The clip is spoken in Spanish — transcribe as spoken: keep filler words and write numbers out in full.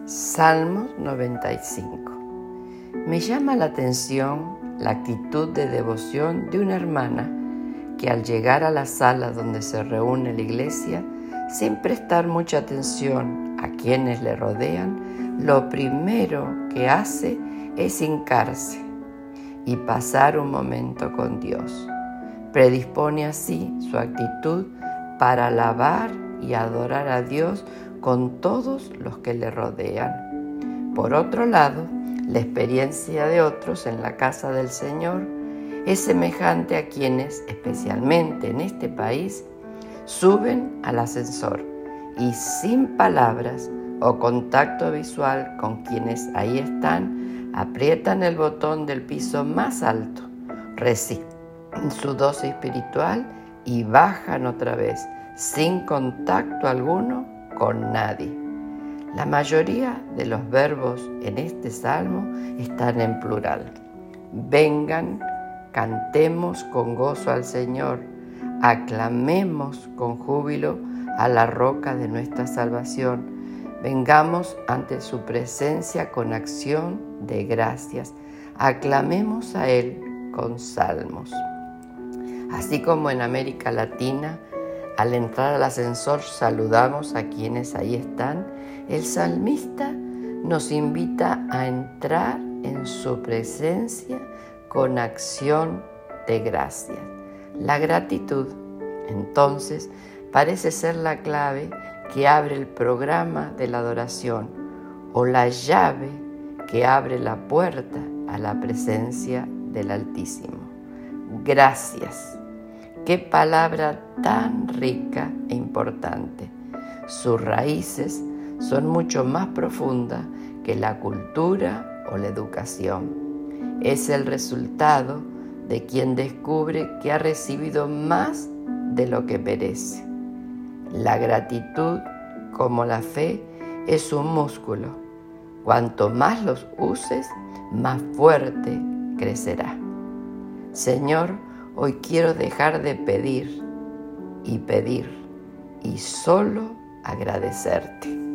Salmos noventa y cinco. Me llama la atención la actitud de devoción de una hermana que al llegar a la sala donde se reúne la iglesia, sin prestar mucha atención a quienes le rodean, lo primero que hace es hincarse y pasar un momento con Dios. Predispone así su actitud para alabar y adorar a Dios con todos los que le rodean. Por otro lado, la experiencia de otros en la casa del Señor es semejante a quienes, especialmente en este país, suben al ascensor y sin palabras o contacto visual con quienes ahí están, aprietan el botón del piso más alto, reciben su dosis espiritual y bajan otra vez, sin contacto alguno con nadie. La mayoría de los verbos en este salmo están en plural. Vengan, cantemos con gozo al Señor, aclamemos con júbilo a la roca de nuestra salvación. Vengamos ante su presencia con acción de gracias. Aclamemos a Él con salmos. Así como en América Latina, al entrar al ascensor saludamos a quienes ahí están, el salmista nos invita a entrar en su presencia con acción de gracias. La gratitud, entonces, parece ser la clave que abre el programa de la adoración o la llave que abre la puerta a la presencia del Altísimo. Gracias. Qué palabra tan rica e importante. Sus raíces son mucho más profundas que la cultura o la educación. Es el resultado de quien descubre que ha recibido más de lo que merece. La gratitud, como la fe, es un músculo. Cuanto más los uses, más fuerte crecerá. Señor, hoy quiero dejar de pedir y pedir y solo agradecerte.